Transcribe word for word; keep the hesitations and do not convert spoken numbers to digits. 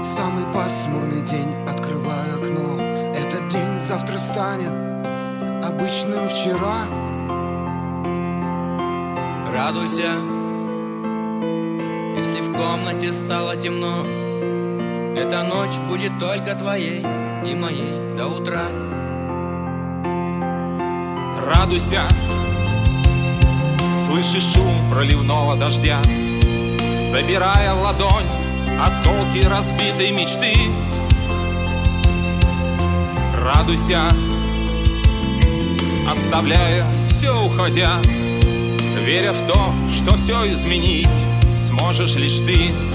самый пасмурный день, открываю окно. Этот день завтра станет обычным вчера. Радуйся, если в комнате стало темно. Эта ночь будет только твоей и моей до утра. Радуйся, слышишь шум проливного дождя, собирая в ладонь осколки разбитой мечты. Радуйся, оставляя все уходя, веря в то, что все изменить сможешь лишь ты.